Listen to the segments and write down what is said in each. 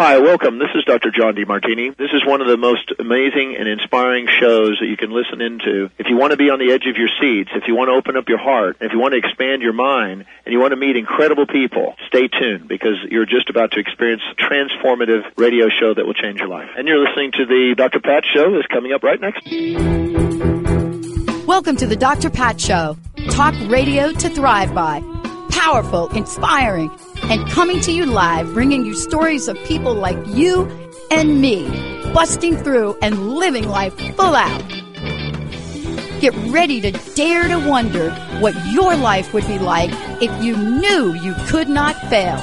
Hi, welcome. This is Dr. John DeMartini. This is one of the most amazing and inspiring shows that you can listen into. If you want to be on the edge of your seats, if you want to open up your heart, if you want to expand your mind, and you want to meet incredible people, stay tuned because you're just about to experience a transformative radio show that will change your life. And you're listening to the Dr. Pat Show that's coming up right next. Welcome to the Dr. Pat Show. Talk radio to thrive by. Powerful, inspiring, and coming to you live, bringing you stories of people like you and me, busting through and living life full out. Get ready to dare to wonder what your life would be like if you knew you could not fail.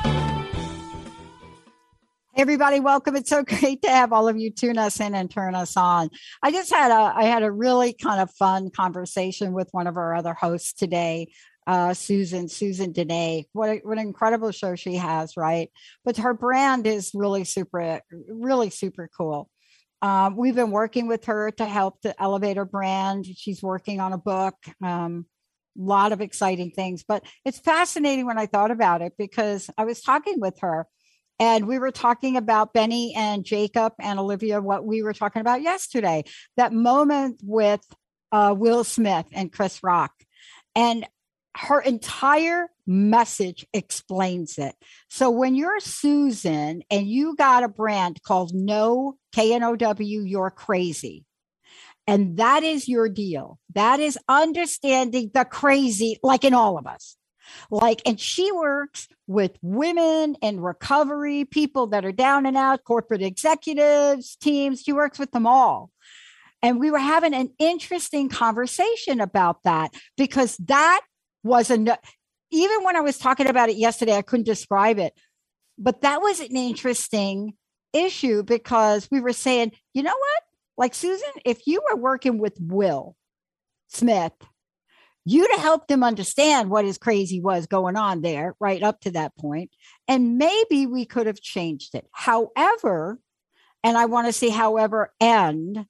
Hey everybody, welcome. It's so great to have all of you tune us in and turn us on. I had a really kind of fun conversation with one of our other hosts today. Susan Dene. What an incredible show she has, right? But her brand is really super cool. We've been working with her to help to elevate her brand. She's working on a book, lot of exciting things. But it's fascinating when I thought about it because I was talking with her and we were talking about Benny and Jacob and Olivia, what we were talking about yesterday, that moment with Will Smith and Chris Rock. And her entire message explains it. So when you're Susan and you got a brand called No, K-N-O-W, You're Crazy, and that is your deal. That is understanding the crazy, like in all of us. And she works with women in recovery, people that are down and out, corporate executives, teams. She works with them all. And we were having an interesting conversation about that because that even when I was talking about it yesterday, I couldn't describe it, but that was an interesting issue because we were saying, you know what? Like Susan, if you were working with Will Smith, you'd have helped him understand what his crazy was going on there right up to that point. And maybe we could have changed it. However, and I want to say however, and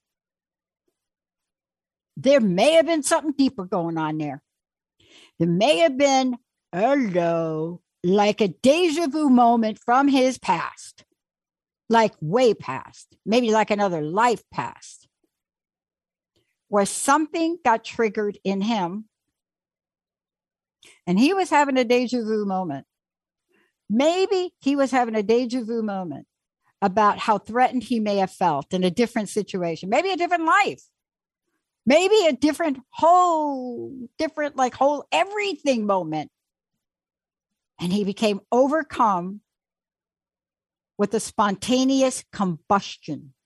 there may have been something deeper going on there. There may have been, like a deja vu moment from his past, like way past, maybe like another life past, where something got triggered in him and he was having a deja vu moment. Maybe he was having a deja vu moment about how threatened he may have felt in a different situation, maybe a different life. Maybe a whole everything moment. And he became overcome with a spontaneous combustion.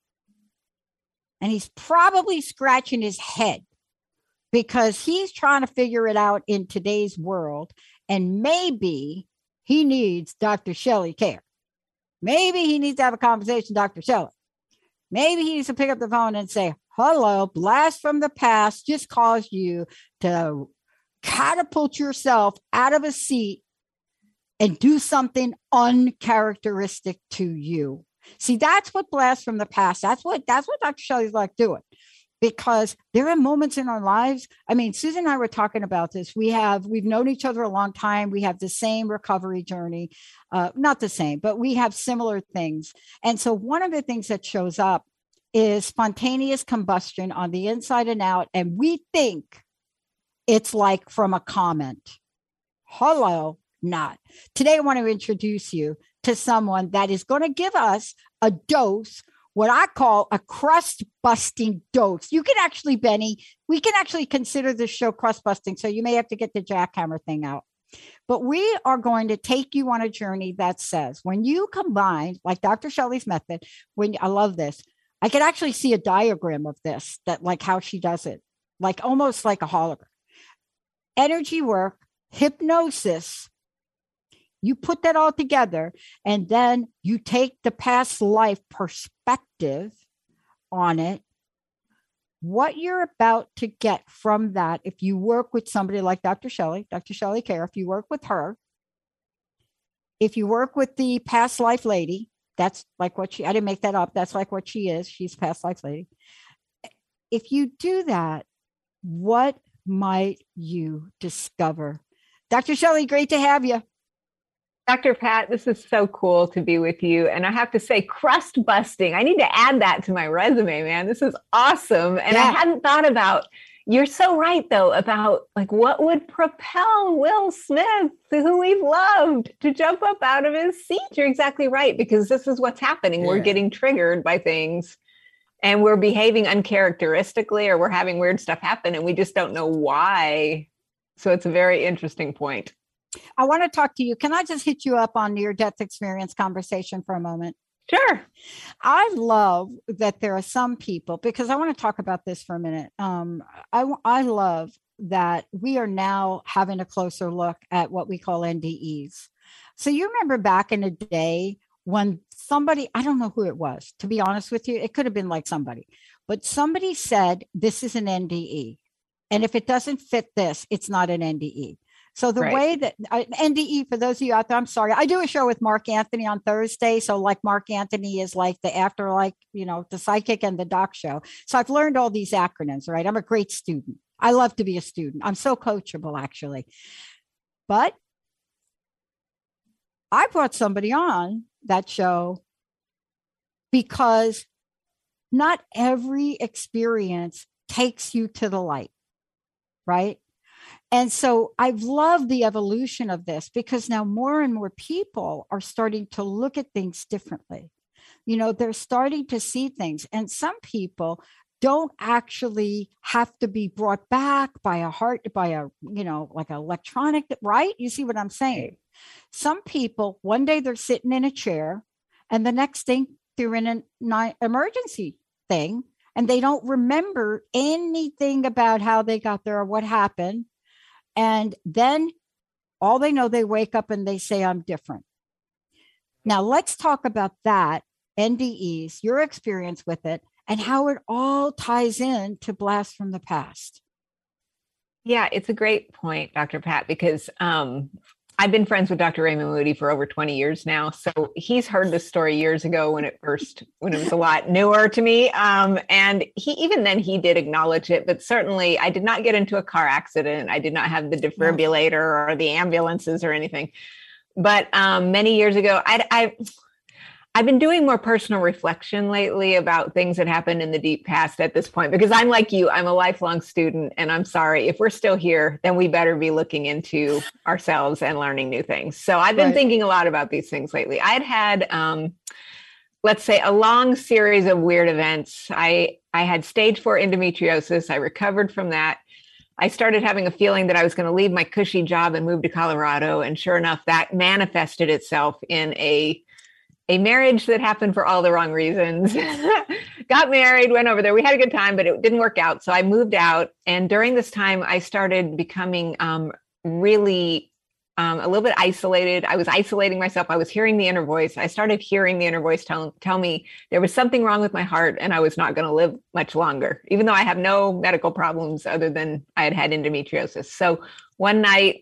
And he's probably scratching his head because he's trying to figure it out in today's world. And maybe he needs Dr. Shelley Care. Maybe he needs to have a conversation with Dr. Shelley. Maybe he needs to pick up the phone and say, hello, blast from the past just caused you to catapult yourself out of a seat and do something uncharacteristic to you. See, that's what blast from the past. That's what Dr. Shelley's like doing. Because there are moments in our lives. I mean, Susan and I were talking about this. We've known each other a long time. We have the same recovery journey, not the same, but we have similar things. And so one of the things that shows up is spontaneous combustion on the inside and out. And we think it's like from a comment. Hello, not. Today, I want to introduce you to someone that is going to give us a dose, what I call a crust busting dose. You can actually, Benny, we can actually consider this show crust busting. So you may have to get the jackhammer thing out. But we are going to take you on a journey that says when you combine, like Dr. Shelley's method, I love this. I could actually see a diagram of this, that like how she does it, like almost like a hologram. Energy work, hypnosis, you put that all together, and then you take the past life perspective on it. What you're about to get from that, if you work with somebody like Dr. Shelley Care, if you work with her, if you work with the past life lady, that's like I didn't make that up. That's like what she is. She's past life lady. If you do that, what might you discover? Dr. Shelley, great to have you. Dr. Pat, this is so cool to be with you. And I have to say, crust busting. I need to add that to my resume, man. This is awesome. And I hadn't thought about, you're so right, though, about like what would propel Will Smith, who we've loved, to jump up out of his seat. You're exactly right, because this is what's happening. We're getting triggered by things and we're behaving uncharacteristically, or we're having weird stuff happen and we just don't know why. So it's a very interesting point. I want to talk to you. Can I just hit you up on your death experience conversation for a moment? Sure. I love that there are some people, because I want to talk about this for a minute. I love that we are now having a closer look at what we call NDEs. So you remember back in the day when somebody, I don't know who it was, to be honest with you, it could have been like somebody, but somebody said, this is an NDE. And if it doesn't fit this, it's not an NDE. So the way that NDE, for those of you out there, I'm sorry, I do a show with Mark Anthony on Thursday. So like Mark Anthony is like the after, like, you know, the psychic and the doc show. So I've learned all these acronyms, right? I'm a great student. I love to be a student. I'm so coachable, actually. But I brought somebody on that show because not every experience takes you to the light, right? And so I've loved the evolution of this, because now more and more people are starting to look at things differently. You know, they're starting to see things, and some people don't actually have to be brought back by you know, like an electronic, right? You see what I'm saying? Some people, one day they're sitting in a chair and the next thing they're in an emergency thing, and they don't remember anything about how they got there or what happened. And then all they know, they wake up and they say, I'm different. Now let's talk about that, NDEs, your experience with it, and how it all ties in to Blast from the Past. Yeah, it's a great point, Dr. Pat, because I've been friends with Dr. Raymond Moody for over 20 years now. So he's heard this story years ago when it was a lot newer to me. And even then he did acknowledge it, but certainly I did not get into a car accident. I did not have the defibrillator or the ambulances or anything. But many years ago, I've been doing more personal reflection lately about things that happened in the deep past at this point, because I'm like you, I'm a lifelong student, and I'm sorry, if we're still here, then we better be looking into ourselves and learning new things. So I've been thinking a lot about these things lately. I'd had, let's say, a long series of weird events. I had stage 4 endometriosis. I recovered from that. I started having a feeling that I was going to leave my cushy job and move to Colorado. And sure enough, that manifested itself in a marriage that happened for all the wrong reasons. Got married, went over there. We had a good time, but it didn't work out. So I moved out. And during this time, I started becoming really a little bit isolated. I was isolating myself. I was hearing the inner voice. I started hearing the inner voice tell me there was something wrong with my heart and I was not going to live much longer, even though I have no medical problems other than I had endometriosis. So one night,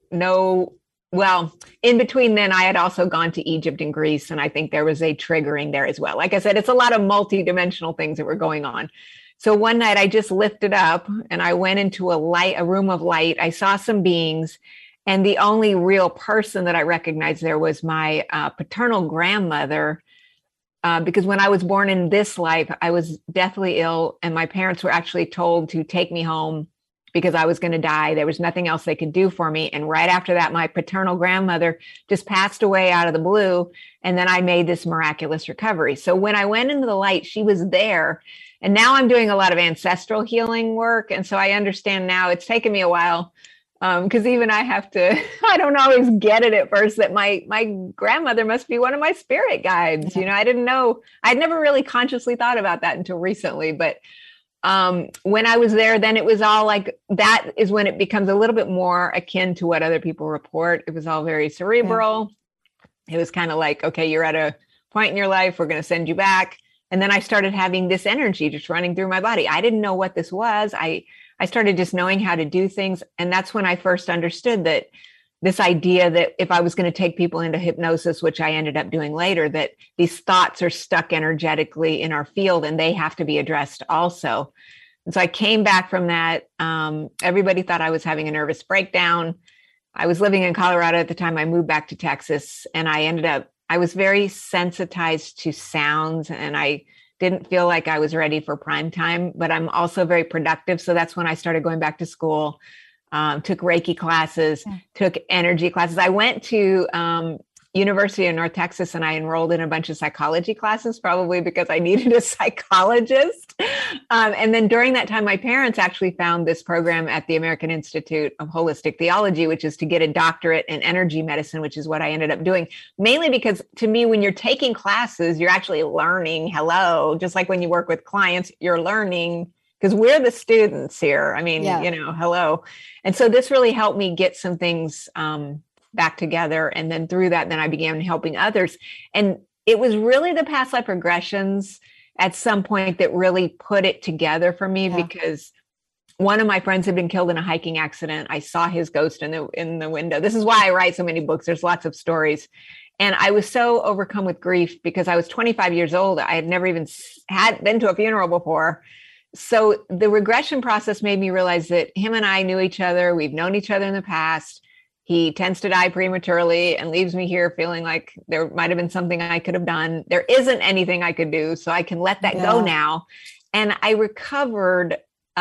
in between then, I had also gone to Egypt and Greece, and I think there was a triggering there as well. Like I said, it's a lot of multi-dimensional things that were going on. So one night I just lifted up and I went into a room of light. I saw some beings, and the only real person that I recognized there was my paternal grandmother, because when I was born in this life, I was deathly ill, and my parents were actually told to take me home because I was going to die. There was nothing else they could do for me. And right after that, my paternal grandmother just passed away out of the blue. And then I made this miraculous recovery. So when I went into the light, she was there. And now I'm doing a lot of ancestral healing work. And so I understand now, it's taken me a while, because even I have to, I don't always get it at first, that my grandmother must be one of my spirit guides. You know, I didn't know, I'd never really consciously thought about that until recently. But when I was there, then it was all like, that is when it becomes a little bit more akin to what other people report. It was all very cerebral. It was kind of like, okay, you're at a point in your life, we're going to send you back. And then I started having this energy just running through my body. I didn't know what this was. I started just knowing how to do things. And that's when I first understood that this idea that if I was going to take people into hypnosis, which I ended up doing later, that these thoughts are stuck energetically in our field and they have to be addressed also. And so I came back from that. Everybody thought I was having a nervous breakdown. I was living in Colorado at the time. I moved back to Texas, and I was very sensitized to sounds, and I didn't feel like I was ready for prime time, but I'm also very productive. So that's when I started going back to school, took Reiki classes, took energy classes. I went to University of North Texas, and I enrolled in a bunch of psychology classes, probably because I needed a psychologist. And then during that time, my parents actually found this program at the American Institute of Holistic Theology, which is to get a doctorate in energy medicine, which is what I ended up doing, mainly because to me, when you're taking classes, you're actually learning. Hello, just like when you work with clients, you're learning because we're the students here. I mean, hello. And so this really helped me get some things back together. And then through that, then I began helping others. And it was really the past life regressions at some point that really put it together for me, because one of my friends had been killed in a hiking accident. I saw his ghost in the window. This is why I write so many books. There's lots of stories. And I was so overcome with grief because I was 25 years old. I had never even been to a funeral before. So the regression process made me realize that him and I knew each other. We've known each other in the past. He tends to die prematurely and leaves me here feeling like there might have been something I could have done. There isn't anything I could do, so I can let that go now. And I recovered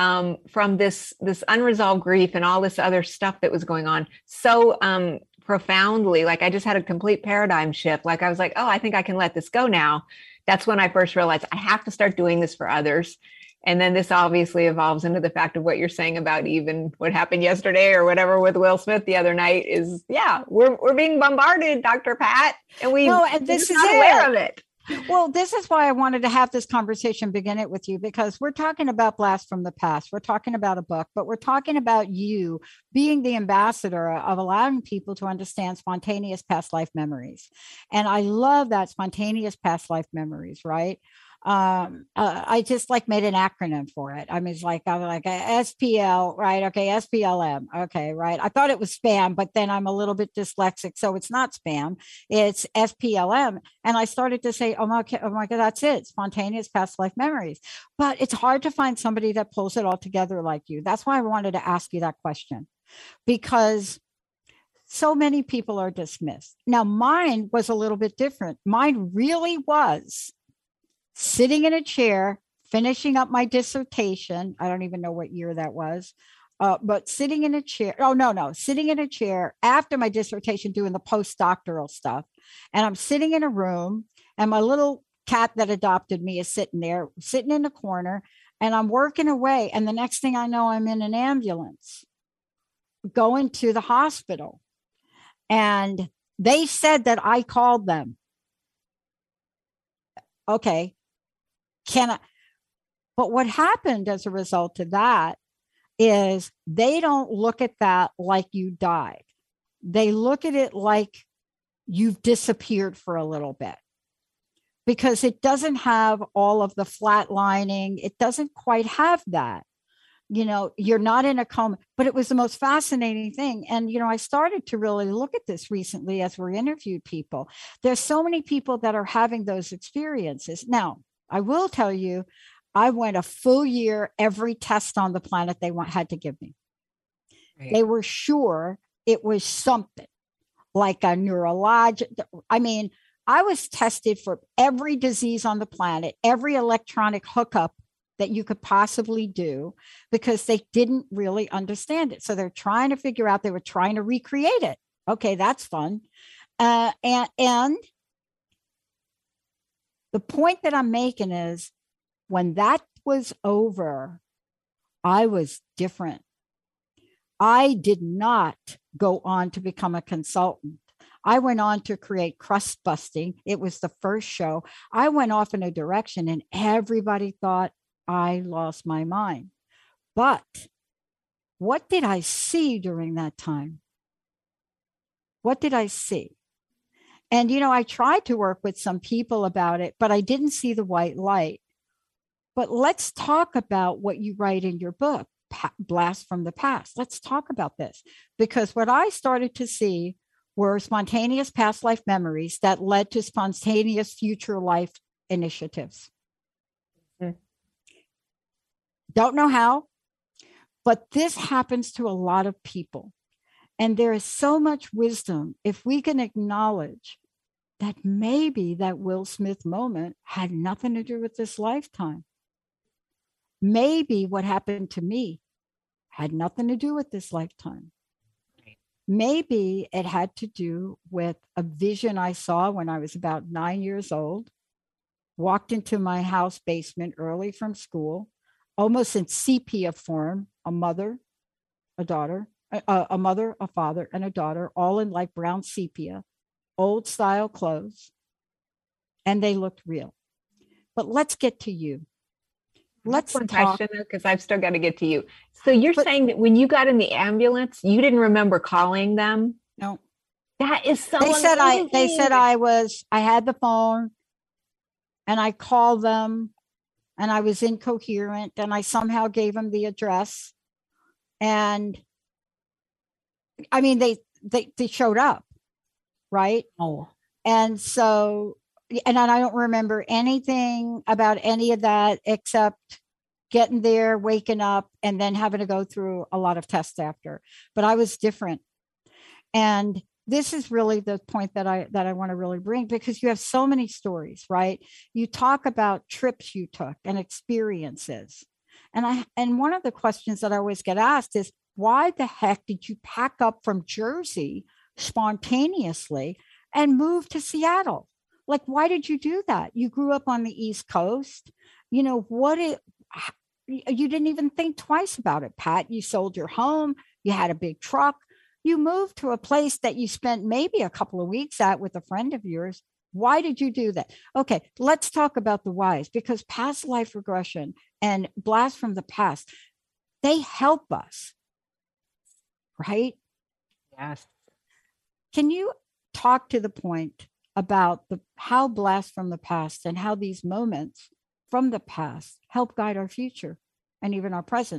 from this unresolved grief and all this other stuff that was going on so profoundly. Like I just had a complete paradigm shift. Like I was like, oh, I think I can let this go now. That's when I first realized I have to start doing this for others. And then this obviously evolves into the fact of what you're saying about even what happened yesterday or whatever with Will Smith the other night is, we're being bombarded, Dr. Pat, and this is not aware of it. Well, this is why I wanted to have this conversation, begin it with you, because we're talking about Blast from the Past. We're talking about a book, but we're talking about you being the ambassador of allowing people to understand spontaneous past life memories. And I love that, spontaneous past life memories, right? I just made an acronym for it. I mean, it's like, I'm like SPL, right? Okay. SPLM. Okay. Right. I thought it was spam, but then I'm a little bit dyslexic. So it's not spam, it's SPLM. And I started to say, oh my God, that's it. Spontaneous past life memories. But it's hard to find somebody that pulls it all together like you. That's why I wanted to ask you that question, because so many people are dismissed. Now, mine was a little bit different. Mine really was sitting in a chair, finishing up my dissertation. I don't even know what year that was, but sitting in a chair. Oh, no, sitting in a chair after my dissertation, doing the postdoctoral stuff. And I'm sitting in a room, and my little cat that adopted me is sitting there, sitting in the corner, and I'm working away. And the next thing I know, I'm in an ambulance going to the hospital. And they said that I called them. Okay. But what happened as a result of that is they don't look at that like you died. They look at it like you've disappeared for a little bit, because it doesn't have all of the flatlining. It doesn't quite have that. You're not in a coma, but it was the most fascinating thing. And, I started to really look at this recently as we interviewed people. There's so many people that are having those experiences. Now, I will tell you, I went a full year, every test on the planet they had to give me. Right. They were sure it was something like a neurologic. I mean, I was tested for every disease on the planet, every electronic hookup that you could possibly do, because they didn't really understand it. So they're trying to figure out, they were trying to recreate it. Okay, that's fun. And the point that I'm making is, when that was over, I was different. I did not go on to become a consultant. I went on to create Crust Busting. It was the first show. I went off in a direction, and everybody thought I lost my mind. But what did I see during that time? What did I see? And, I tried to work with some people about it, but I didn't see the white light. But let's talk about what you write in your book, Blast from the Past. Let's talk about this, because what I started to see were spontaneous past life memories that led to spontaneous future life initiatives. Mm-hmm. Don't know how, but this happens to a lot of people. And there is so much wisdom if we can acknowledge that maybe that Will Smith moment had nothing to do with this lifetime. Maybe what happened to me had nothing to do with this lifetime. Maybe it had to do with a vision I saw when I was about 9 years old, walked into my house basement early from school, almost in sepia form, a mother, a daughter, a mother, a father, and a daughter, all in like brown sepia, old style clothes, and they looked real. But let's get to you. Let's one talk. question, because I've still got to get to you. So you're saying that when you got in the ambulance, you didn't remember calling them? No. That is so They said amazing. I had the phone and I called them and I was incoherent and I somehow gave them the address. And I mean, they showed up, right? Oh. And so, and I don't remember anything about any of that except getting there, waking up, and then having to go through a lot of tests after. But I was different. And this is really the point that I want to really bring, because you have so many stories, right? You talk about trips you took and experiences. And one of the questions that I always get asked is, why the heck did you pack up from Jersey spontaneously and move to Seattle? Like, why did you do that? You grew up on the East Coast. You know, you didn't even think twice about it, Pat. You sold your home. You had a big truck. You moved to a place that you spent maybe a couple of weeks at with a friend of yours. Why did you do that? Okay, let's talk about the whys, because past life regression and blast from the past, they help us, right? Yes. Can you talk to the point about how blast from the past and how these moments from the past help guide our future and even our present?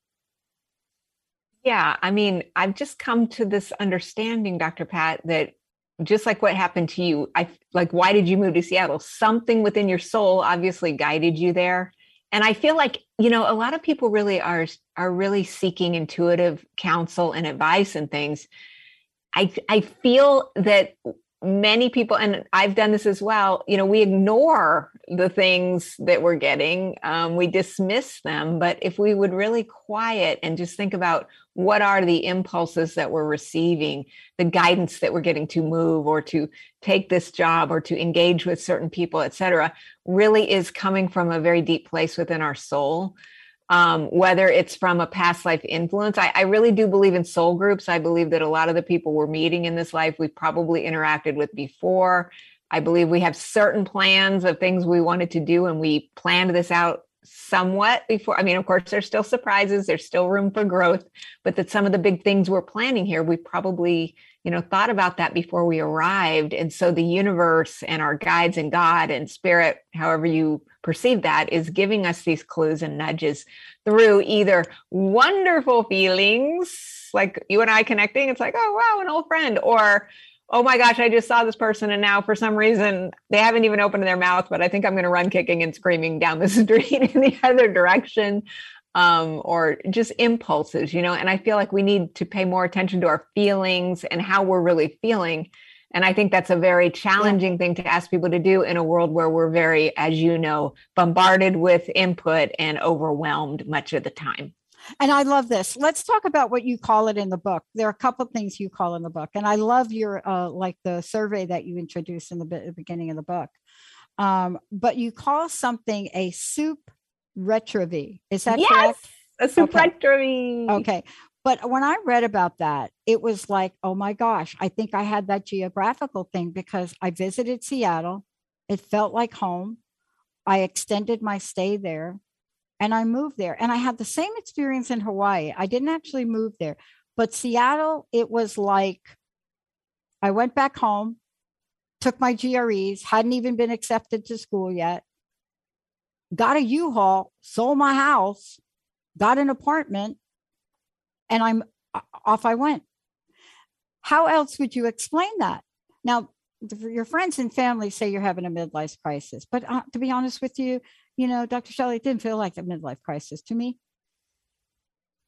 Yeah, I mean, I've just come to this understanding, Dr. Pat, that just like what happened to you, why did you move to Seattle? Something within your soul obviously guided you there. And I feel like, a lot of people really are really seeking intuitive counsel and advice and things. I feel that many people, and I've done this as well, we ignore the things that we're getting. We dismiss them. But if we would really quiet and just think about what are the impulses that we're receiving, the guidance that we're getting to move or to take this job or to engage with certain people, et cetera, really is coming from a very deep place within our soul. Whether it's from a past life influence. I really do believe in soul groups. I believe that a lot of the people we're meeting in this life, we probably interacted with before. I believe we have certain plans of things we wanted to do, and we planned this out somewhat before. I mean, of course, there's still surprises. There's still room for growth, but that some of the big things we're planning here, we probably, thought about that before we arrived. And so the universe and our guides and God and spirit, however you perceive that, is giving us these clues and nudges through either wonderful feelings, like you and I connecting. It's like, oh, wow, an old friend, or, oh my gosh, I just saw this person and now for some reason they haven't even opened their mouth, but I think I'm going to run kicking and screaming down the street in the other direction. Or just impulses, and I feel like we need to pay more attention to our feelings and how we're really feeling. And I think that's a very challenging thing to ask people to do in a world where we're very, as you know, bombarded with input and overwhelmed much of the time. And I love this. Let's talk about what you call it in the book. There are a couple of things you call in the book. And I love your, like the survey that you introduced in the beginning of the book. But you call something a soup retrovie. Is that correct? A soup retrovie. Okay. But when I read about that, it was like, oh my gosh, I think I had that geographical thing because I visited Seattle. It felt like home. I extended my stay there and I moved there. And I had the same experience in Hawaii. I didn't actually move there, but Seattle, it was like I went back home, took my GREs, hadn't even been accepted to school yet, got a U-Haul, sold my house, got an apartment, and off I went. How else would you explain that? Now, your friends and family say you're having a midlife crisis, but to be honest with you, Dr. Shelley, it didn't feel like a midlife crisis to me.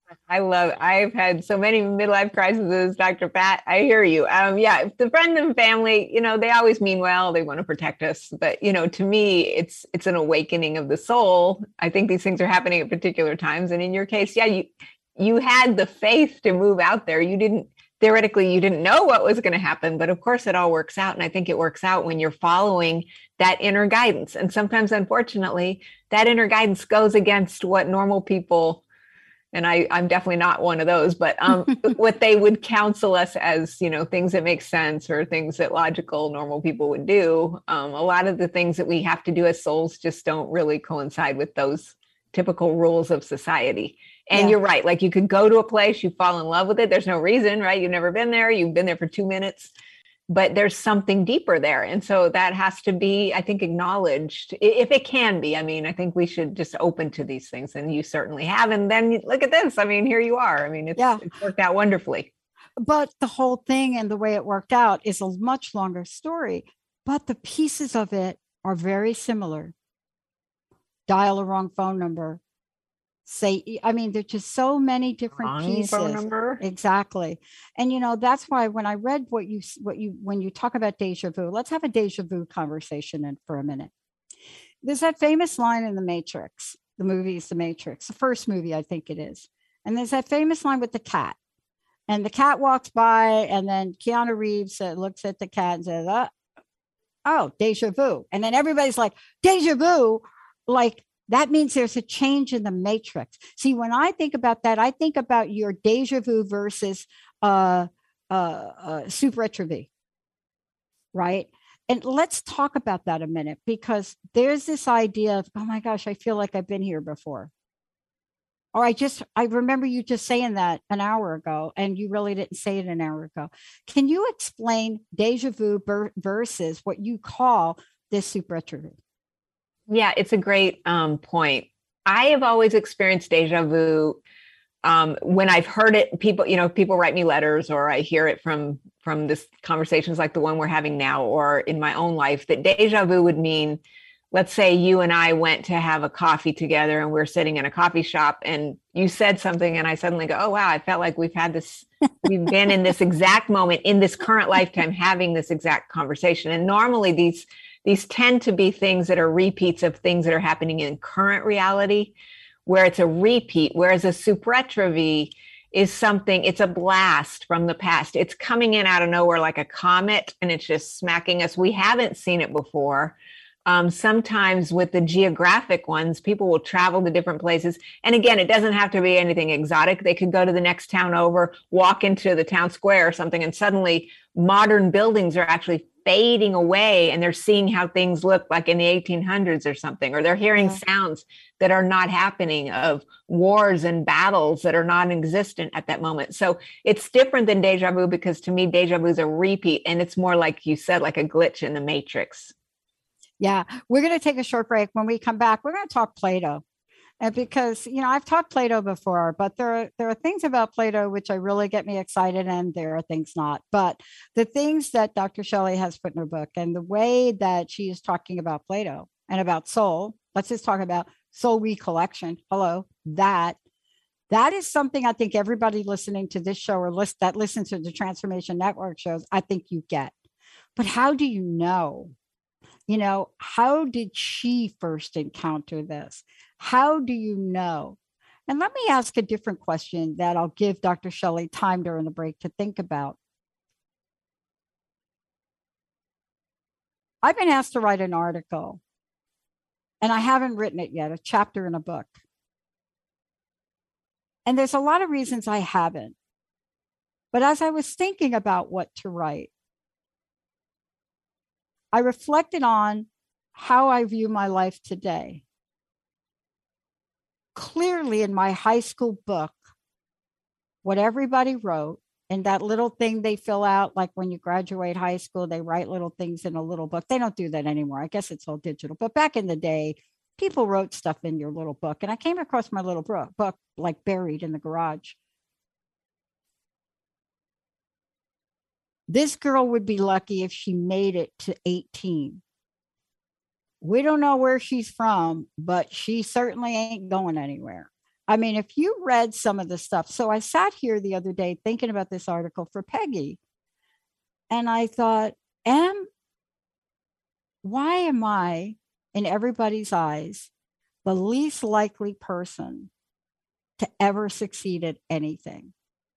I've had so many midlife crises, Dr. Pat. I hear you. Yeah, the friend and family, they always mean well, they want to protect us. But, to me, it's an awakening of the soul. I think these things are happening at particular times. And in your case, yeah, you had the faith to move out there. Theoretically, you didn't know what was going to happen, but of course it all works out. And I think it works out when you're following that inner guidance. And sometimes, unfortunately, that inner guidance goes against what normal people, and I'm definitely not one of those, but what they would counsel us as, things that make sense or things that logical, normal people would do. A lot of the things that we have to do as souls just don't really coincide with those typical rules of society. And You're right. Like, you could go to a place, you fall in love with it. There's no reason, right? You've never been there. You've been there for 2 minutes, but there's something deeper there. And so that has to be, I think, acknowledged, if it can be. I mean, I think we should just open to these things, and you certainly have. And then look at this. I mean, here you are. I mean, it's worked out wonderfully. But the whole thing and the way it worked out is a much longer story, but the pieces of it are very similar. Dial a wrong phone number. There's just so many different pieces. Phone number. Exactly. And, that's why when I read when you talk about deja vu, let's have a deja vu conversation for a minute. There's that famous line in The Matrix. The movie is The Matrix, the first movie, I think it is. And there's that famous line with the cat. And the cat walks by, and then Keanu Reeves looks at the cat and says, oh, deja vu. And then everybody's like, deja vu, like, that means there's a change in the matrix. See, when I think about that, I think about your deja vu versus super atrophy, right? And let's talk about that a minute, because there's this idea of, oh my gosh, I feel like I've been here before. Or I remember you just saying that an hour ago, and you really didn't say it an hour ago. Can you explain deja vu versus what you call this super atrophy? Yeah, it's a great point. I have always experienced deja vu when I've heard it. People write me letters, or I hear it from this conversations like the one we're having now, or in my own life, that deja vu would mean, let's say you and I went to have a coffee together, and we're sitting in a coffee shop, and you said something, and I suddenly go, oh, wow, I felt like we've been in this exact moment in this current lifetime having this exact conversation. And normally these tend to be things that are repeats of things that are happening in current reality, where it's a repeat, whereas a superetravy is something, it's a blast from the past. It's coming in out of nowhere like a comet, and it's just smacking us. We haven't seen it before. Sometimes with the geographic ones, people will travel to different places. And again, it doesn't have to be anything exotic. They could go to the next town over, walk into the town square or something, and suddenly modern buildings are actually fading away, and they're seeing how things look like in the 1800s or something, or they're hearing sounds that are not happening, of wars and battles that are non-existent at that moment. So it's different than deja vu, because to me, deja vu is a repeat, and it's more like you said, like a glitch in the matrix. Yeah, we're going to take a short break. When we come back, we're going to talk Plato. And because, I've talked Plato before, but there are things about Plato which I really get me excited, and there are things not. But the things that Dr. Shelley has put in her book, and the way that she is talking about Plato and about soul, let's just talk about soul recollection. Hello, that is something I think everybody listening to this show, or that listens to the Transformation Network shows, I think you get. But how do you know? How did she first encounter this? How do you know? And let me ask a different question that I'll give Dr. Shelley time during the break to think about. I've been asked to write an article, and I haven't written it yet, a chapter in a book. And there's a lot of reasons I haven't. But as I was thinking about what to write, I reflected on how I view my life today. Clearly, in my high school book, what everybody wrote, and that little thing they fill out, like when you graduate high school, they write little things in a little book. They don't do that anymore. I guess it's all digital. But back in the day, people wrote stuff in your little book. And I came across my little book, like buried in the garage. This girl would be lucky if she made it to 18. We don't know where she's from, but she certainly ain't going anywhere. I mean, if you read some of the stuff. So I sat here the other day thinking about this article for Peggy. And I thought, why am I, in everybody's eyes, the least likely person to ever succeed at anything?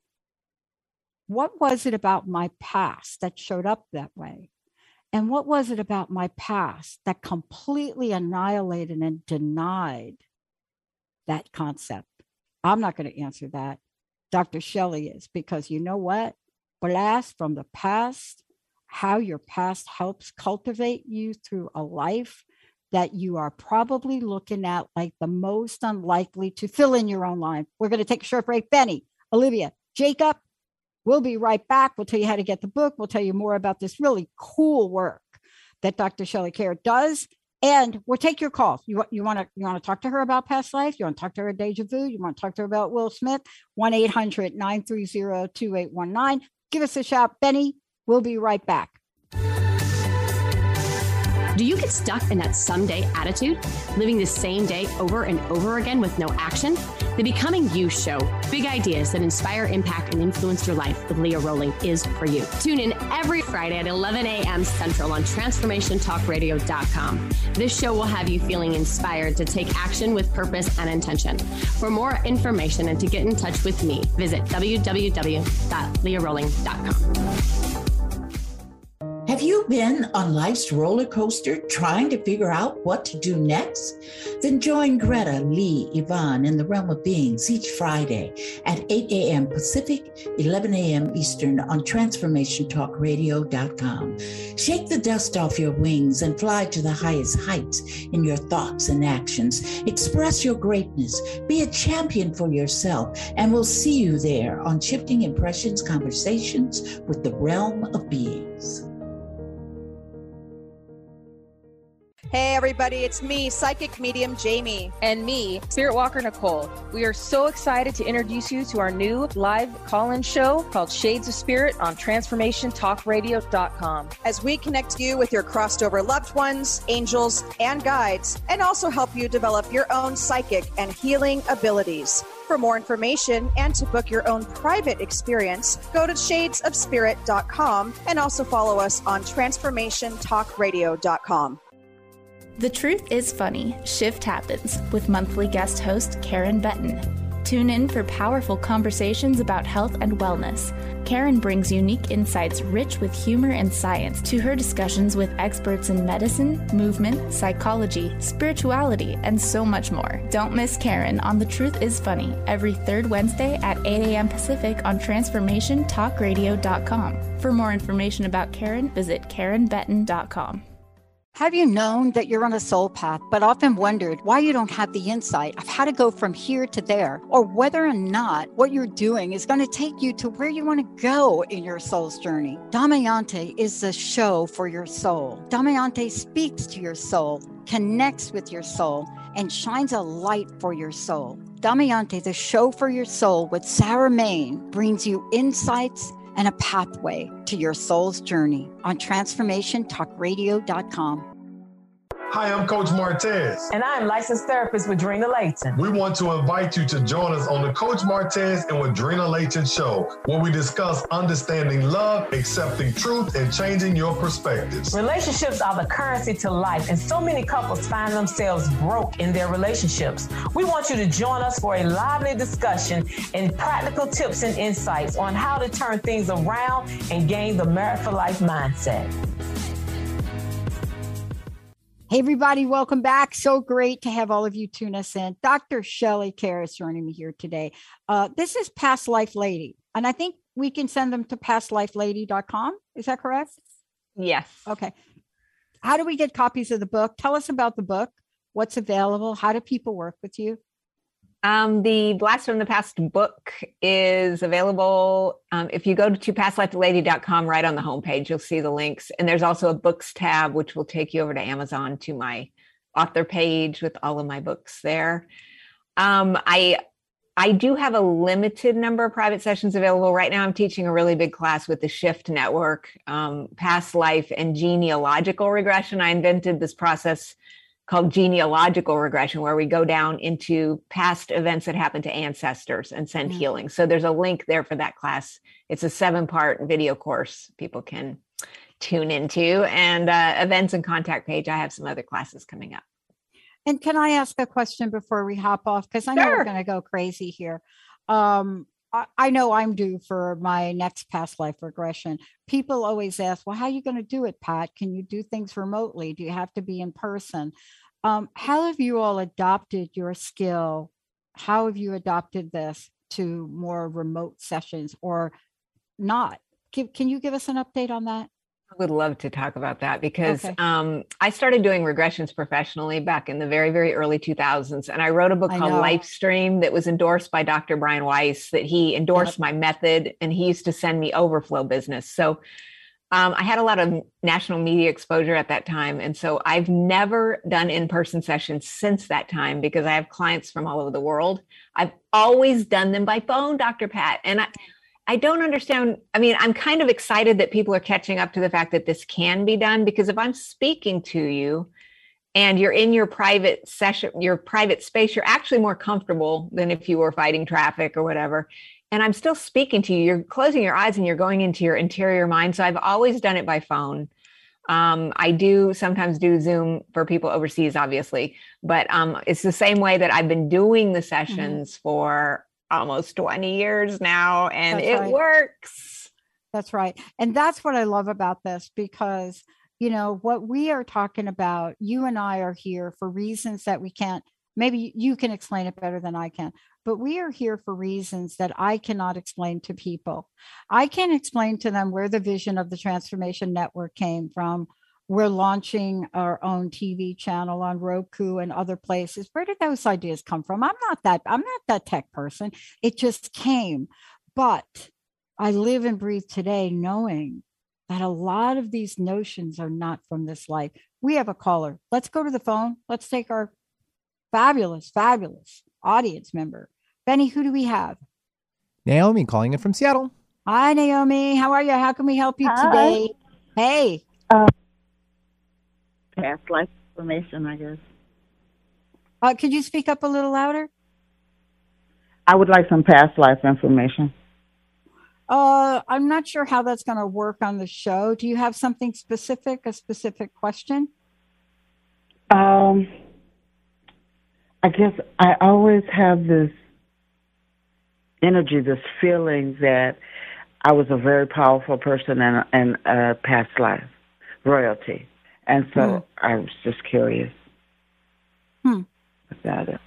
What was it about my past that showed up that way? And what was it about my past that completely annihilated and denied that concept? I'm not going to answer that. Dr. Shelley is, because you know what? Blast from the past, how your past helps cultivate you through a life that you are probably looking at like the most unlikely to fill in your own life. We're going to take a short break. Benny, Olivia, Jacob, we'll be right back. We'll tell you how to get the book. We'll tell you more about this really cool work that Dr. Shelley Kerr does. And we'll take your calls. You want to talk to her about past life? You want to talk to her about deja vu? You want to talk to her about Will Smith? 1-800-930-2819. Give us a shout. Benny, we'll be right back. Do you get stuck in that someday attitude, living the same day over and over again with no action? The Becoming You Show, big ideas that inspire, impact, and influence your life with Leah Rowling is for you. Tune in every Friday at 11 a.m. Central on TransformationTalkRadio.com. This show will have you feeling inspired to take action with purpose and intention. For more information and to get in touch with me, visit www.leahrowling.com. Have you been on life's roller coaster trying to figure out what to do next? Then join Greta, Lee, Yvonne, and the Realm of Beings each Friday at 8 a.m. Pacific, 11 a.m. Eastern on TransformationTalkRadio.com. Shake the dust off your wings and fly to the highest heights in your thoughts and actions. Express your greatness. Be a champion for yourself, and we'll see you there on Shifting Impressions Conversations with the Realm of Beings. Hey everybody, it's me, psychic medium Jamie. And me, Spirit Walker Nicole. We are so excited to introduce you to our new live call-in show called Shades of Spirit on TransformationTalkRadio.com. As we connect you with your crossed over loved ones, angels, and guides, and also help you develop your own psychic and healing abilities. For more information and to book your own private experience, go to shadesofspirit.com and also follow us on TransformationTalkRadio.com. The Truth is Funny, Shift Happens with monthly guest host Karen Benton. Tune in for powerful conversations about health and wellness. Karen brings unique insights rich with humor and science to her discussions with experts in medicine, movement, psychology, spirituality, and so much more. Don't miss Karen on The Truth is Funny every third Wednesday at 8 a.m. Pacific on TransformationTalkRadio.com. For more information about Karen, visit KarenBenton.com. Have you known that you're on a soul path, but often wondered why you don't have the insight of how to go from here to there, or whether or not what you're doing is going to take you to where you want to go in your soul's journey? Damayanti is the show for your soul. Damayanti speaks to your soul, connects with your soul, and shines a light for your soul. Damayanti, the show for your soul with Sarah Main, brings you insights and a pathway to your soul's journey on TransformationTalkRadio.com. Hi, I'm Coach Martez. And I'm licensed therapist with Drina Layton. We want to invite you to join us on the Coach Martez and with Drina Layton show, where we discuss understanding love, accepting truth, and changing your perspectives. Relationships are the currency to life, and so many couples find themselves broke in their relationships. We want you to join us for a lively discussion and practical tips and insights on how to turn things around and gain the Merit for Life mindset. Hey, everybody, welcome back. So great to have all of you tune us in. Dr. Shelley Kerr is joining me here today. This is Past Life Lady, and I think we can send them to pastlifelady.com. Is that correct? Yes. Okay. How do we get copies of the book? Tell us about the book. What's available? How do people work with you? The Blast from the Past book is available. If you go to pastlifelady.com, right on the homepage, you'll see the links. And there's also a books tab, which will take you over to Amazon to my author page with all of my books there. I do have a limited number of private sessions available. Right now, I'm teaching a really big class with the Shift Network, Past Life and Genealogical Regression. I invented this process called genealogical regression, where we go down into past events that happened to ancestors and send healing. So there's a link there for that class. It's a 7-part video course people can tune into, and events and contact page. I have some other classes coming up. And can I ask a question before we hop off? Because I know we're going to go crazy here. I know I'm due for my next past life regression. People always ask, well, how are you going to do it, Pat? Can you do things remotely? Do you have to be in person? How have you all adopted your skill? How have you adopted this to more remote sessions or not? Can you give us an update on that? I would love to talk about that because I started doing regressions professionally back in the very, very early 2000s. And I wrote a book called Lifestream that was endorsed by Dr. Brian Weiss, that he endorsed my method, and he used to send me overflow business. So I had a lot of national media exposure at that time. And so I've never done in-person sessions since that time because I have clients from all over the world. I've always done them by phone, Dr. Pat. And I don't understand. I mean, I'm kind of excited that people are catching up to the fact that this can be done, because if I'm speaking to you and you're in your private session, your private space, you're actually more comfortable than if you were fighting traffic or whatever. And I'm still speaking to you. You're closing your eyes and you're going into your interior mind. So I've always done it by phone. I do sometimes do Zoom for people overseas, obviously, but it's the same way that I've been doing the sessions for almost 20 years now, and it works. That's right. And that's what I love about this, because, you know, what we are talking about, you and I are here for reasons that we can't, maybe you can explain it better than I can, but we are here for reasons that I cannot explain to people. I can explain to them where the vision of the Transformation Network came from. We're launching our own TV channel on Roku and other places. Where did those ideas come from? I'm not that tech person. It just came. But I live and breathe today knowing that a lot of these notions are not from this life. We have a caller. Let's go to the phone. Let's take our fabulous audience member. Benny, who do we have? Naomi calling in from Seattle. Hi, Naomi. How are you? How can we help you today? Hey. Past life information, I guess. Could you speak up a little louder? I would like some past life information. I'm not sure how that's going to work on the show. Do you have something specific, a specific question? I guess I always have this energy, this feeling that I was a very powerful person in a past life, royalty. And so I was just curious about it.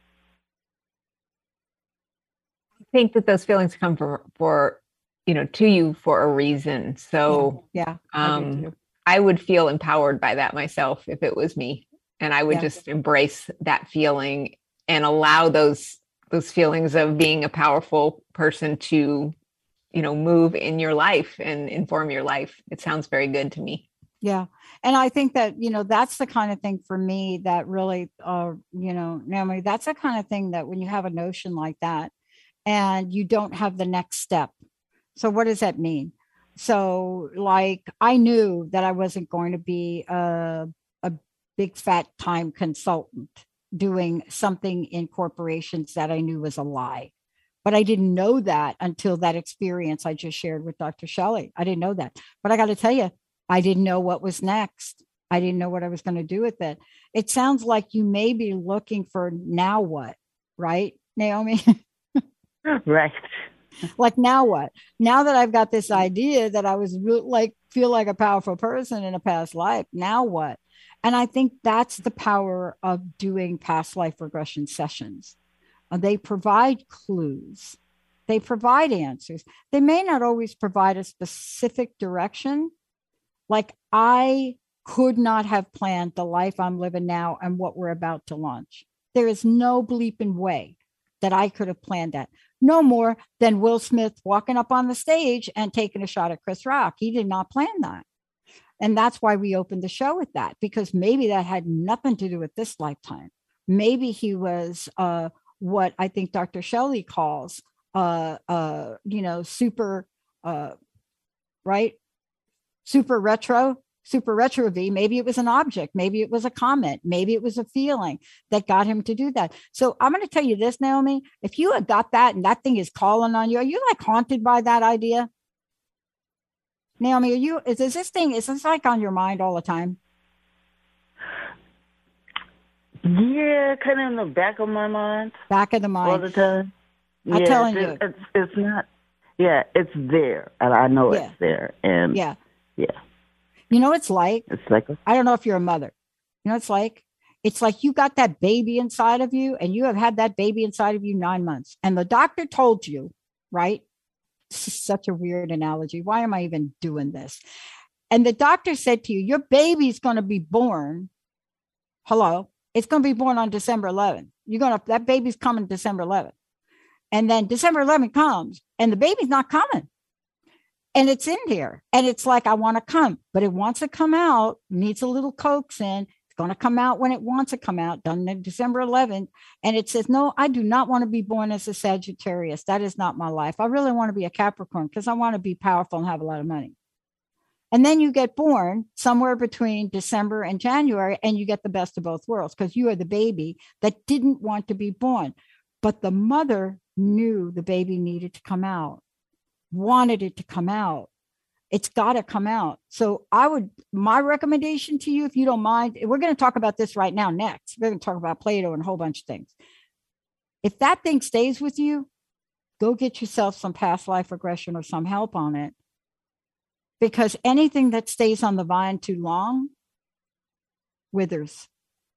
I think that those feelings come for to you for a reason. So I would feel empowered by that myself if it was me. And I would just embrace that feeling and allow those feelings of being a powerful person to, move in your life and inform your life. It sounds very good to me. Yeah. And I think that, that's the kind of thing for me that really, Naomi, that's the kind of thing that when you have a notion like that and you don't have the next step. So what does that mean? So like, I knew that I wasn't going to be a big fat time consultant doing something in corporations that I knew was a lie. But I didn't know that until that experience I just shared with Dr. Shelley. I didn't know that. But I got to tell you, I didn't know what was next. I didn't know what I was going to do with it. It sounds like you may be looking for now what, right, Naomi? Right. Like now what? Now that I've got this idea that I was feel like a powerful person in a past life, now what? And I think that's the power of doing past life regression sessions. They provide clues. They provide answers. They may not always provide a specific direction. Like I could not have planned the life I'm living now and what we're about to launch. There is no bleeping way that I could have planned that. No more than Will Smith walking up on the stage and taking a shot at Chris Rock. He did not plan that. And that's why we opened the show with that, because maybe that had nothing to do with this lifetime. Maybe he was what I think Dr. Shelley calls, super, right? Super retro, Super Retro V, maybe it was an object, maybe it was a comment, maybe it was a feeling that got him to do that. So I'm going to tell you this, Naomi, if you had got that and that thing is calling on you, are you like haunted by that idea? Naomi, is this like on your mind all the time? Yeah, kind of in the back of my mind. Back of the mind. All the time. I'm telling you. It's not, it's there. And I know it's there. And yeah. Yeah. You know, it's like, I don't know if you're a mother. You know, it's like you got that baby inside of you and you have had that baby inside of you 9 months. And the doctor told you, right? This is such a weird analogy. Why am I even doing this? And the doctor said to you, your baby's going to be born. Hello. It's going to be born on December 11th. That baby's coming December 11th. And then December 11th comes and the baby's not coming. And it's in here. And it's like, I want to come, but it wants to come out, needs a little coax in. It's going to come out when it wants to come out, done on December 11th. And it says, no, I do not want to be born as a Sagittarius. That is not my life. I really want to be a Capricorn because I want to be powerful and have a lot of money. And then you get born somewhere between December and January, and you get the best of both worlds because you are the baby that didn't want to be born. But the mother knew the baby needed to come out, wanted it to come out. It's got to come out. So my recommendation to you, if you don't mind, we're going to talk about this right now next. We're going to talk about Play-Doh and a whole bunch of things. If that thing stays with you, go get yourself some past life regression or some help on it. Because anything that stays on the vine too long withers.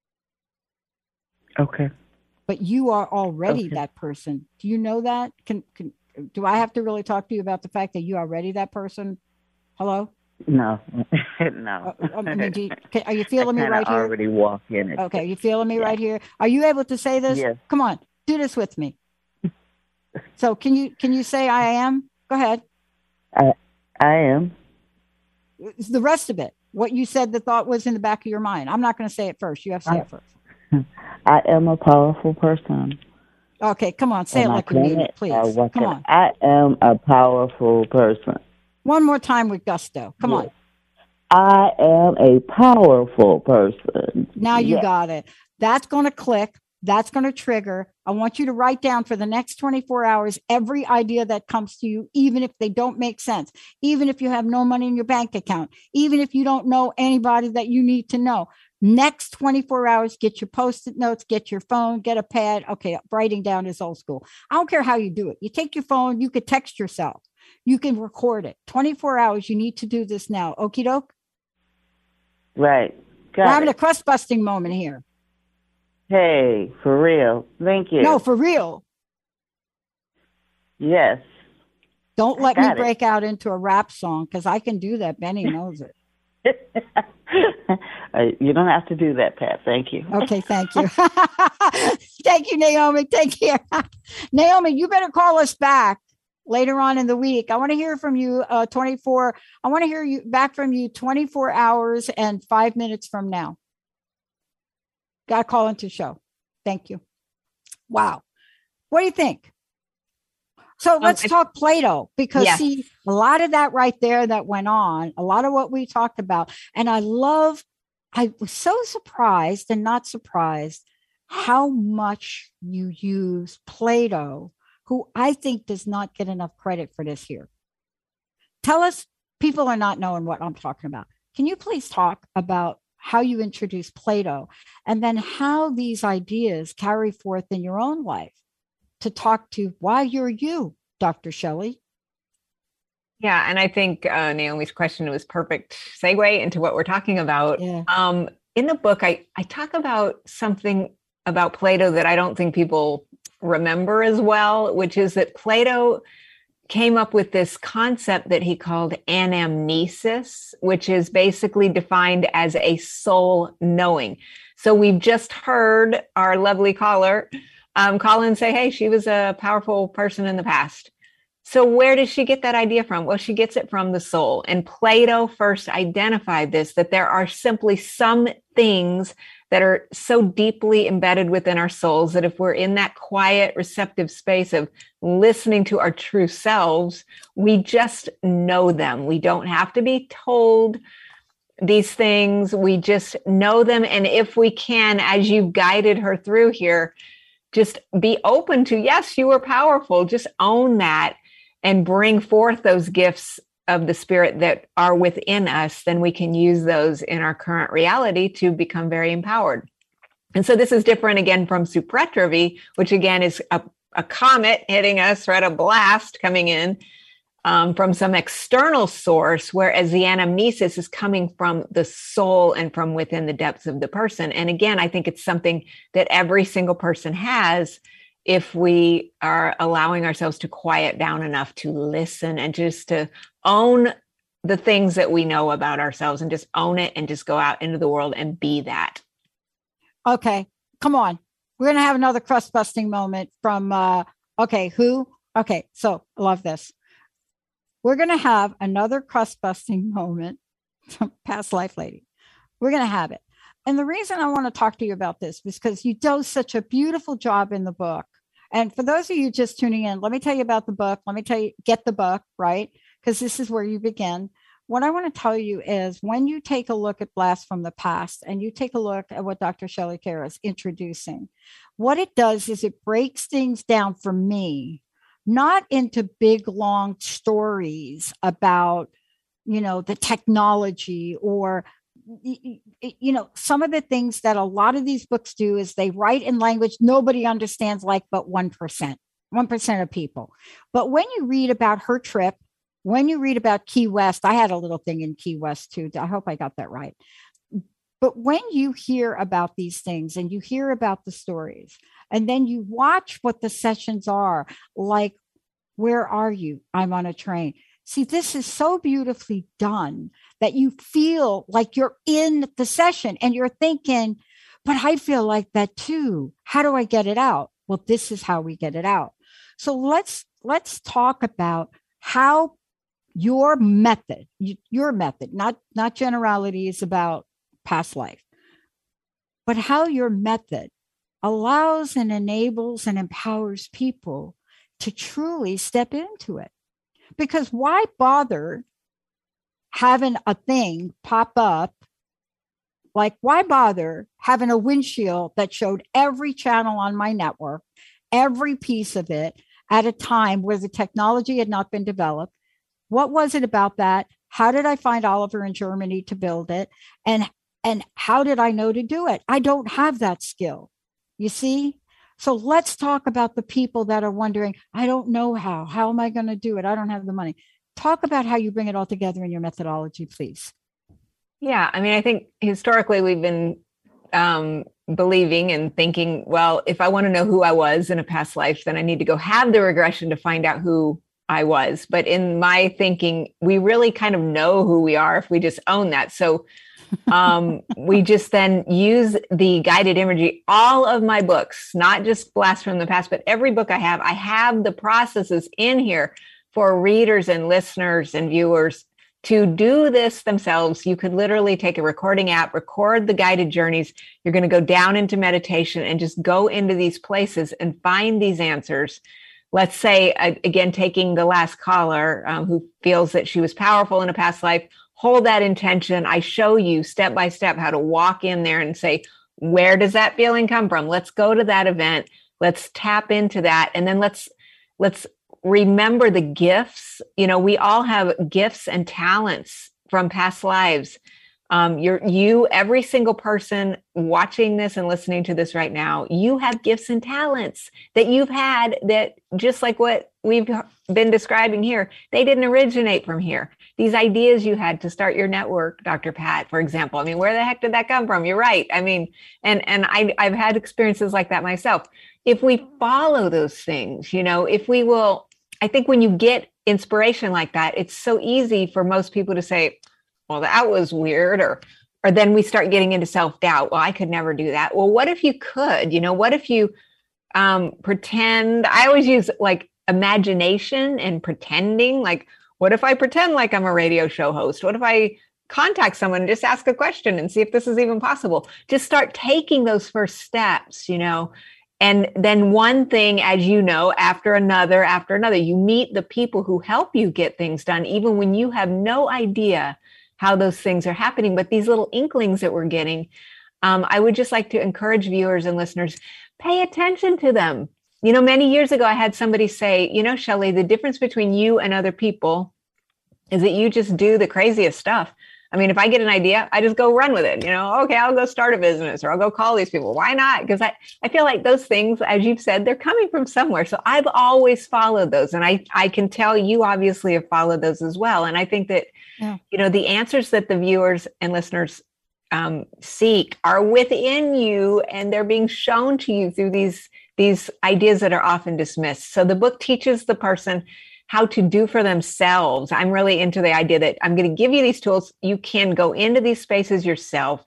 Okay. But you are already that person. Do you know that? Do I have to really talk to you about the fact that you are already that person? Hello? No. No. Are you feeling me right here? I already walk in it. Okay. You feeling me right here? Are you able to say this? Yes. Come on. Do this with me. So can you say I am? Go ahead. I am. The rest of it, what you said, the thought was in the back of your mind. I'm not going to say it first. You have to say it first. I am a powerful person. Okay, come on. Say it like you mean it, please. Come on. I am a powerful person. One more time with gusto. Come on. I am a powerful person. Now you got it. That's going to click. That's going to trigger. I want you to write down for the next 24 hours every idea that comes to you, even if they don't make sense, even if you have no money in your bank account, even if you don't know anybody that you need to know. Next 24 hours, get your Post-it notes, get your phone, get a pad. Okay, writing down is old school. I don't care how you do it. You take your phone, you could text yourself. You can record it. 24 hours, you need to do this now. Okie doke? Right. We're having a crust busting moment here. Hey, for real. Thank you. No, for real. Yes. Don't let me break out into a rap song because I can do that. Benny knows it. You don't have to do that, Pat. Thank you. Okay, thank you. Thank you, Naomi. Take care. Naomi, you better call us back later on in the week. I want to hear from you 24. I want to hear back from you 24 hours and 5 minutes from now. Got to call into the show. Thank you. Wow. What do you think? So let's talk Play-Doh because see, a lot of that right there that went on, a lot of what we talked about. And I was so surprised and not surprised how much you use Play-Doh, who I think does not get enough credit for this here. Tell us, people are not knowing what I'm talking about. Can you please talk about how you introduce Play-Doh and then how these ideas carry forth in your own life to talk to why you're you, Dr. Shelley? Yeah, and I think Naomi's question was perfect segue into what we're talking about. Yeah. In the book, I talk about something about Play-Doh that I don't think people remember as well, which is that Play-Doh came up with this concept that he called anamnesis, which is basically defined as a soul knowing. So we've just heard our lovely caller call and say, hey, she was a powerful person in the past. So where does she get that idea from? Well, she gets it from the soul. And Play-Doh first identified this, that there are simply some things that are so deeply embedded within our souls that if we're in that quiet, receptive space of listening to our true selves, we just know them. We don't have to be told these things. We just know them. And if we can, as you've guided her through here, just be open to, yes, you are powerful. Just own that and bring forth those gifts of the spirit that are within us. Then we can use those in our current reality to become very empowered. And so this is different again from Supratravi, which again is a comet hitting us, right? A blast coming in from some external source, whereas the anamnesis is coming from the soul and from within the depths of the person. And again, I think it's something that every single person has if we are allowing ourselves to quiet down enough to listen and just to own the things that we know about ourselves and just own it and just go out into the world and be that. Okay, come on. We're going to have another crust busting moment from, who? Okay, so I love this. We're going to have another crust busting moment from Past Life Lady. We're going to have it. And the reason I want to talk to you about this is because you do such a beautiful job in the book. And for those of you just tuning in, let me tell you about the book. Let me tell you, get the book, right? Because this is where you begin. What I want to tell you is when you take a look at Blast from the Past and you take a look at what Dr. Shelley Kerr is introducing, what it does is it breaks things down for me, not into big, long stories about, the technology or, some of the things that a lot of these books do is they write in language nobody understands, like but 1% of people. But when you read about her trip, when you read about Key West, I had a little thing in Key West too. I hope I got that right. But when you hear about these things and you hear about the stories, and then you watch what the sessions are, like, where are you? I'm on a train. See, this is so beautifully done that you feel like you're in the session and you're thinking, but I feel like that too. How do I get it out? Well, this is how we get it out. So let's talk about how your method, not generalities about past life, but how your method allows and enables and empowers people to truly step into it. Because why bother having a thing pop up? Like, why bother having a windshield that showed every channel on my network, every piece of it at a time where the technology had not been developed? What was it about that? How did I find Oliver in Germany to build it? And how did I know to do it? I don't have that skill. You see? So let's talk about the people that are wondering, I don't know how. How am I going to do it? I don't have the money. Talk about how you bring it all together in your methodology, please. Yeah. I mean, I think historically we've been believing and thinking, well, if I want to know who I was in a past life, then I need to go have the regression to find out who I was. But in my thinking, we really kind of know who we are if we just own that. So we just then use the guided imagery. All of my books, not just Blast from the Past, but every book I have the processes in here for readers and listeners and viewers to do this themselves. You could literally take a recording app, record the guided journeys. You're going to go down into meditation and just go into these places and find these answers. Let's say, again, taking the last caller who feels that she was powerful in a past life, hold that intention. I show you step by step how to walk in there and say, where does that feeling come from? Let's go to that event. Let's tap into that. And then let's remember the gifts. We all have gifts and talents from past lives. Every single person watching this and listening to this right now, you have gifts and talents that you've had that, just like what we've been describing here, they didn't originate from here. These ideas you had to start your network, Dr. Pat, for example. I mean, where the heck did that come from? You're right. I mean, and I've had experiences like that myself. If we follow those things, if we will, I think when you get inspiration like that, it's so easy for most people to say, well, that was weird. Or then we start getting into self-doubt. Well, I could never do that. Well, what if you could? What if you pretend? I always use like imagination and pretending. Like, what if I pretend like I'm a radio show host? What if I contact someone and just ask a question and see if this is even possible? Just start taking those first steps, And then one thing, as you know, after another, you meet the people who help you get things done, even when you have no idea how those things are happening. But these little inklings that we're getting, I would just like to encourage viewers and listeners, pay attention to them. You know, many years ago, I had somebody say, you know, Shelley, the difference between you and other people is that you just do the craziest stuff. I mean, if I get an idea, I just go run with it. You know, okay, I'll go start a business, or I'll go call these people. Why not? Because I feel like those things, as you've said, they're coming from somewhere. So I've always followed those. And I can tell you obviously have followed those as well. And I think that, you know, the answers that the viewers and listeners seek are within you, and they're being shown to you through these ideas that are often dismissed. So the book teaches the person how to do for themselves. I'm really into the idea that I'm going to give you these tools. You can go into these spaces yourself,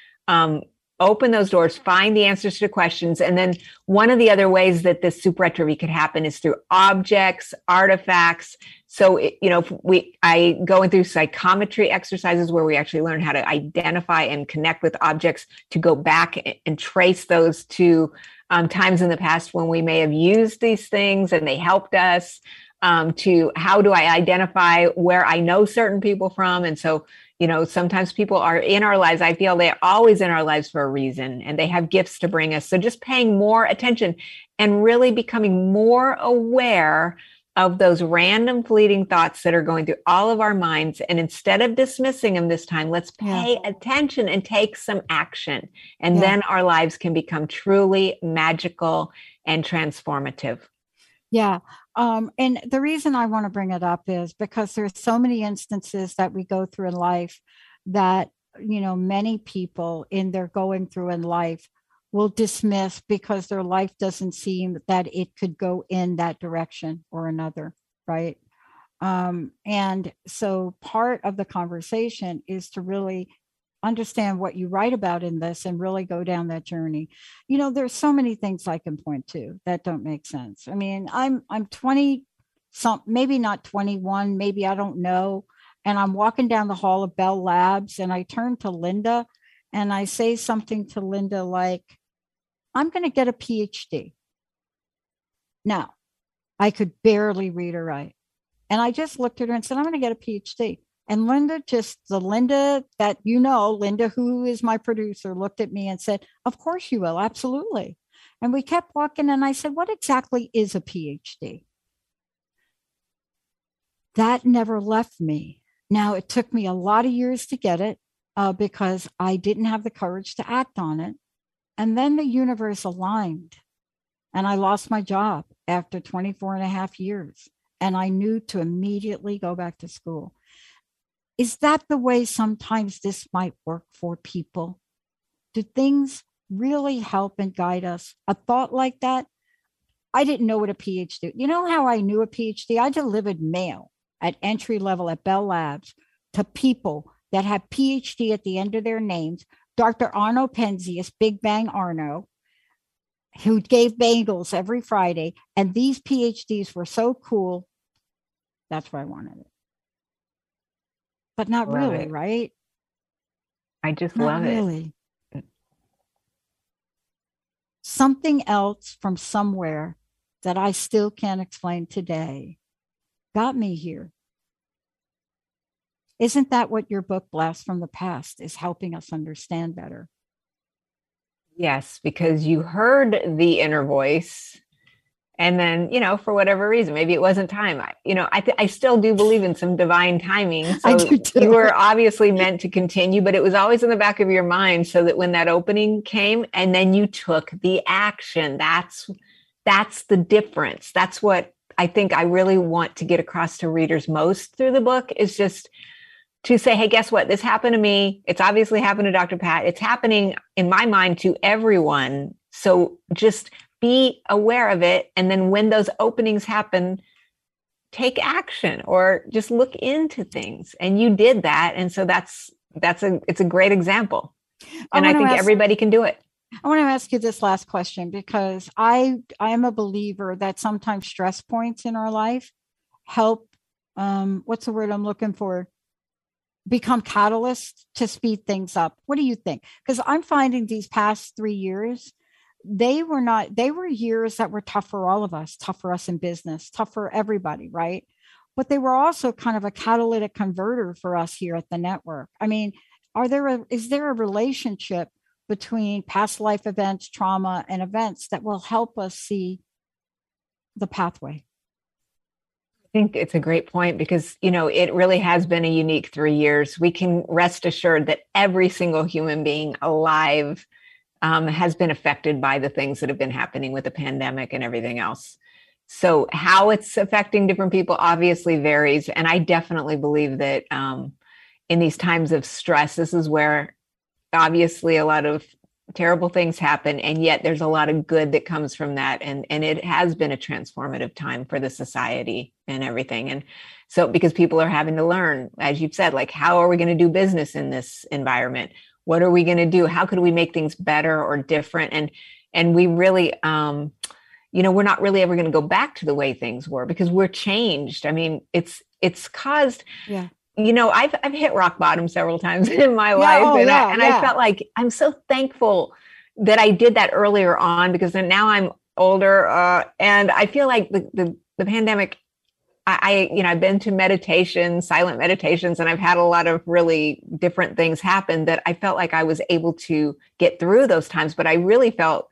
open those doors, find the answers to questions. And then one of the other ways that this soup retrieval could happen is through objects, artifacts. So, you know, I go through psychometry exercises where we actually learn how to identify and connect with objects, to go back and trace those to times in the past when we may have used these things and they helped us, to how do I identify where I know certain people from. And so, you know, sometimes people are in our lives. I feel they're always in our lives for a reason, and they have gifts to bring us. So just paying more attention and really becoming more aware of those random fleeting thoughts that are going through all of our minds. And instead of dismissing them this time, let's pay attention and take some action. And then our lives can become truly magical and transformative. Yeah. And the reason I want to bring it up is because there's so many instances that we go through in life that, you know, many people in their going through in life will dismiss because their life doesn't seem that it could go in that direction or another, right? And so part of the conversation is to really understand what you write about in this and really go down that journey. You know, there's so many things I can point to that don't make sense. I mean, I'm 20 some, maybe not 21, maybe I don't know. And I'm walking down the hall of Bell Labs, and I turn to Linda and I say something to Linda like, I'm going to get a PhD. Now, I could barely read or write. And I just looked at her and said, I'm going to get a PhD. And Linda, just the Linda that you know, Linda, who is my producer, looked at me and said, of course you will. Absolutely. And we kept walking. And I said, what exactly is a PhD? That never left me. Now, it took me a lot of years to get it because I didn't have the courage to act on it. And then the universe aligned, and I lost my job after 24 and a half years. And I knew to immediately go back to school. Is that the way sometimes this might work for people? Do things really help and guide us? A thought like that? I didn't know what a PhD. You know how I knew a PhD? I delivered mail at entry level at Bell Labs to people that had PhD at the end of their names. Dr. Arno Penzias, Big Bang Arno, who gave bagels every Friday. And these PhDs were so cool. That's why I wanted it. But not really, right? I just love it. Something else from somewhere that I still can't explain today got me here. Isn't that what your book, Blast from the Past, is helping us understand better? Yes, because you heard the inner voice. And then, you know, for whatever reason, maybe it wasn't time. I still do believe in some divine timing. So I do too. You were obviously meant to continue, but it was always in the back of your mind so that when that opening came and then you took the action, that's the difference. That's what I think I really want to get across to readers most through the book, is just to say, hey, guess what? This happened to me. It's obviously happened to Dr. Pat. It's happening in my mind to everyone. So just be aware of it. And then when those openings happen, take action or just look into things. And you did that. And so it's a great example. And I think everybody can do it. I want to ask you this last question, because I am a believer that sometimes stress points in our life help, what's the word I'm looking for? Become catalysts to speed things up. What do you think? Because I'm finding these past 3 years, they were years that were tough for all of us, tough for us in business, tough for everybody, right? but they were also kind of a catalytic converter for us here at the network. I mean, is there a relationship between past life events, trauma, and events that will help us see the pathway? I think it's a great point because, it really has been a unique 3 years. We can rest assured that every single human being alive has been affected by the things that have been happening with the pandemic and everything else. So how it's affecting different people obviously varies. And I definitely believe that in these times of stress, this is where obviously a lot of terrible things happen. And yet there's a lot of good that comes from that. And it has been a transformative time for the society and everything. And so because people are having to learn, as you've said, like, how are we going to do business in this environment? What are we going to do? How could we make things better or different? And we really, we're not really ever going to go back to the way things were because we're changed. I mean, it's caused, I've hit rock bottom several times in my life. I felt like I'm so thankful that I did that earlier on because then now I'm older. And I feel like the pandemic, I've been to meditation, silent meditations, and I've had a lot of really different things happen that I felt like I was able to get through those times. But I really felt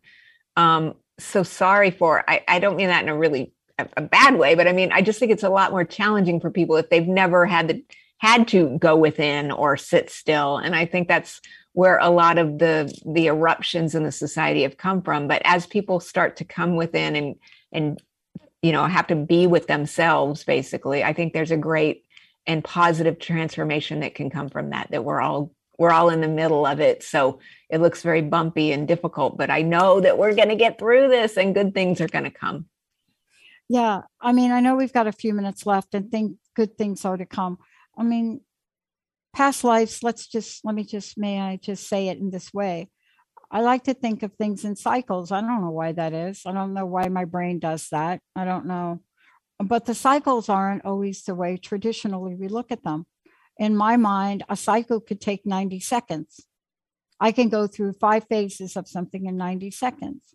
so sorry for, I don't mean that in a really a bad way, but I mean, I just think it's a lot more challenging for people if they've never had to go within or sit still. And I think that's where a lot of the eruptions in the society have come from. But as people start to come within and have to be with themselves, basically, I think there's a great and positive transformation that can come from that we're all in the middle of it. So it looks very bumpy and difficult, but I know that we're going to get through this and good things are going to come. Yeah. I mean, I know we've got a few minutes left and good things are to come. I mean, past lives, may I just say it in this way? I like to think of things in cycles. I don't know why that is. I don't know why my brain does that. I don't know. But the cycles aren't always the way traditionally we look at them. In my mind, a cycle could take 90 seconds. I can go through 5 phases of something in 90 seconds.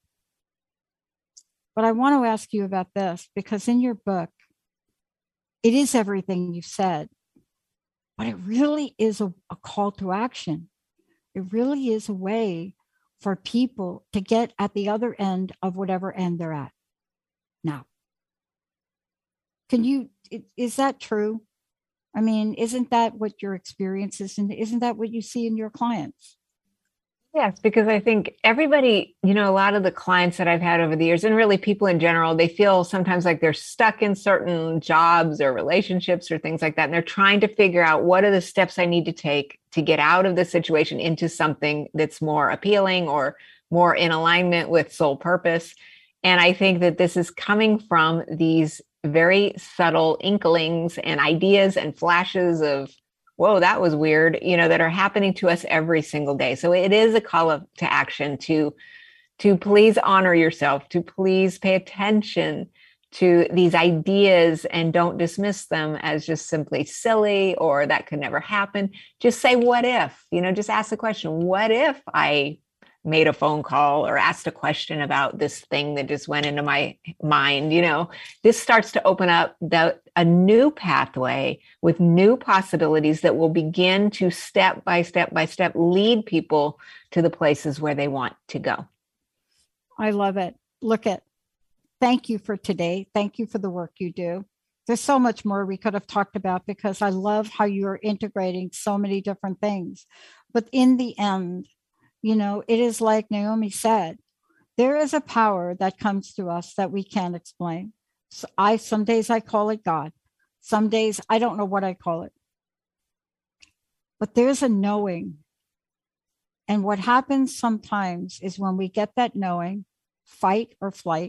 But I want to ask you about this because in your book, it is everything you've said, but it really is a call to action. It really is a way for people to get at the other end of whatever end they're at. Now, is that true? I mean, isn't that what your experience is? And isn't that what you see in your clients? Yes, because I think everybody, a lot of the clients that I've had over the years, and really people in general, they feel sometimes like they're stuck in certain jobs or relationships or things like that. And they're trying to figure out what are the steps I need to take to get out of the situation into something that's more appealing or more in alignment with soul purpose. And I think that this is coming from these very subtle inklings and ideas and flashes of, whoa, that was weird, that are happening to us every single day. So it is a call to action to please honor yourself, to please pay attention to these ideas and don't dismiss them as just simply silly or that could never happen. Just say, what if, just ask the question, what if I made a phone call or asked a question about this thing that just went into my mind? This starts to open up a new pathway with new possibilities that will begin to step by step lead people to the places where they want to go. I love it. Thank you for today. Thank you for the work you do. There's so much more we could have talked about because I love how you're integrating so many different things. But in the end, it is like Naomi said, there is a power that comes to us that we can't explain. So some days I call it God. Some days I don't know what I call it. But there's a knowing. And what happens sometimes is when we get that knowing, fight or flight,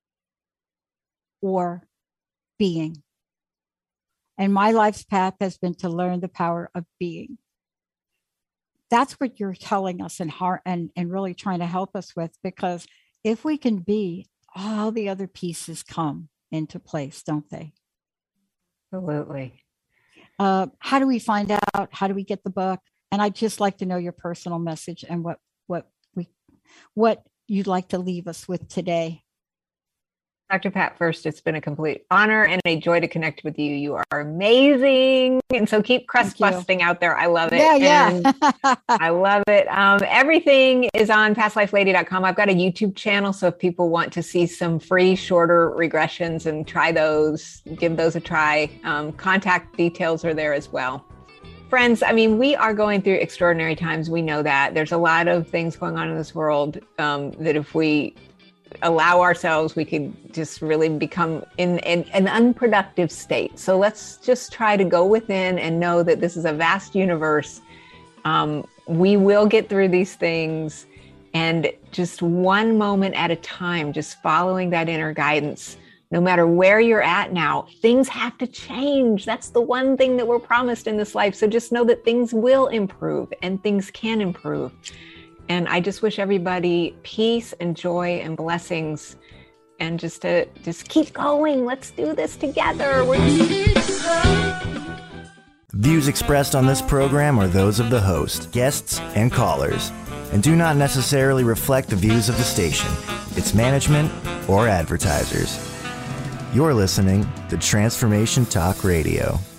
or being. And my life's path has been to learn the power of being. That's what you're telling us and really trying to help us with, because if we can be, all the other pieces come into place, don't they? Absolutely. How do we find out? How do we get the book? And I'd just like to know your personal message and what you'd like to leave us with today. Dr. Pat, first, it's been a complete honor and a joy to connect with you. You are amazing. And so keep crust busting out there. I love it. Yeah. I love it. Everything is on pastlifelady.com. I've got a YouTube channel. So if people want to see some free, shorter regressions and try those, give those a try, contact details are there as well. Friends, I mean, we are going through extraordinary times. We know that. There's a lot of things going on in this world that if we allow ourselves, we could just really become in an unproductive state. So let's just try to go within and know that this is a vast universe. We will get through these things, and just one moment at a time, just following that inner guidance. No matter where you're at now, things have to change. That's the one thing that we're promised in this life. So just know that things will improve and things can improve. And I just wish everybody peace and joy and blessings, and just keep going. Let's do this together. Views expressed on this program are those of the host, guests, and callers, and do not necessarily reflect the views of the station, its management, or advertisers. You're listening to Transformation Talk Radio.